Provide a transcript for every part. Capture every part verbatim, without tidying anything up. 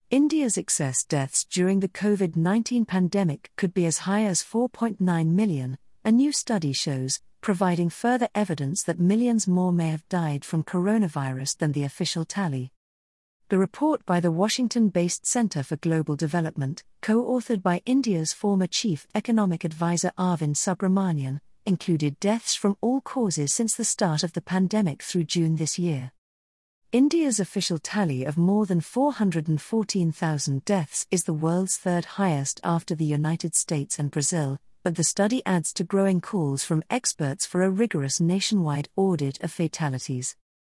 India's excess deaths during the COVID nineteen pandemic could be as high as four point nine million, a new study shows, providing further evidence that millions more may have died from coronavirus than the official tally. The report by the Washington-based Center for Global Development, co-authored by India's former chief economic advisor Arvind Subramanian, included deaths from all causes since the start of the pandemic through June this year. India's official tally of more than four hundred fourteen thousand deaths is the world's third highest after the United States and Brazil, but the study adds to growing calls from experts for a rigorous nationwide audit of fatalities.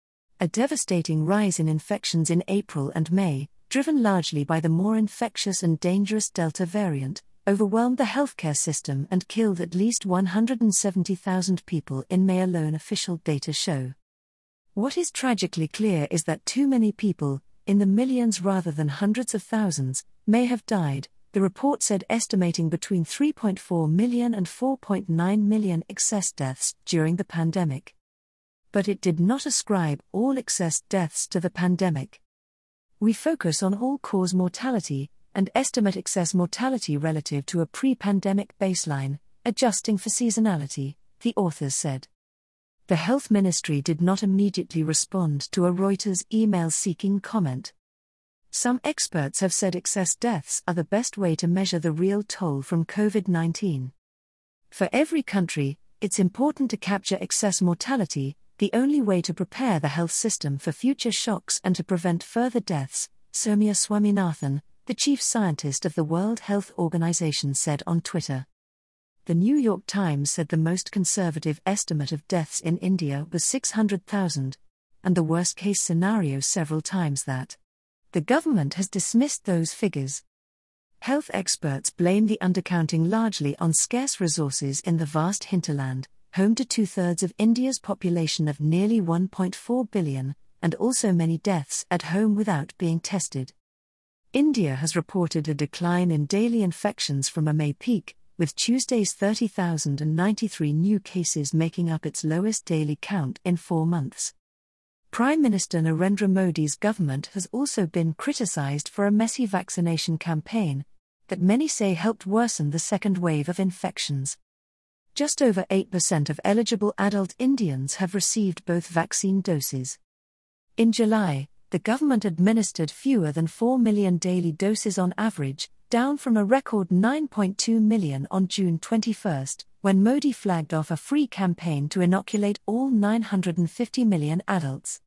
A devastating rise in infections in April and May, driven largely by the more infectious and dangerous Delta variant, overwhelmed the healthcare system and killed at least one hundred seventy thousand people in May alone, official data show. What is tragically clear is that too many people, in the millions rather than hundreds of thousands, may have died, the report said, estimating between three point four million and four point nine million excess deaths during the pandemic. But it did not ascribe all excess deaths to the pandemic. We focus on all-cause mortality, and estimate excess mortality relative to a pre-pandemic baseline, adjusting for seasonality, the authors said. The Health Ministry did not immediately respond to a Reuters email seeking comment. Some experts have said excess deaths are the best way to measure the real toll from COVID nineteen. For every country, it's important to capture excess mortality, the only way to prepare the health system for future shocks and to prevent further deaths, Soumya Swaminathan, the chief scientist of the World Health Organization, said on Twitter. The New York Times said the most conservative estimate of deaths in India was six hundred thousand, and the worst-case scenario several times that. The government has dismissed those figures. Health experts blame the undercounting largely on scarce resources in the vast hinterland, home to two-thirds of India's population of nearly one point four billion, and also many deaths at home without being tested. India has reported a decline in daily infections from a May peak, with Tuesday's thirty thousand ninety-three new cases making up its lowest daily count in four months. Prime Minister Narendra Modi's government has also been criticized for a messy vaccination campaign that many say helped worsen the second wave of infections. Just over eight percent of eligible adult Indians have received both vaccine doses. In July, the government administered fewer than four million daily doses on average, down from a record nine point two million on June twenty-first, when Modi flagged off a free campaign to inoculate all nine hundred fifty million adults.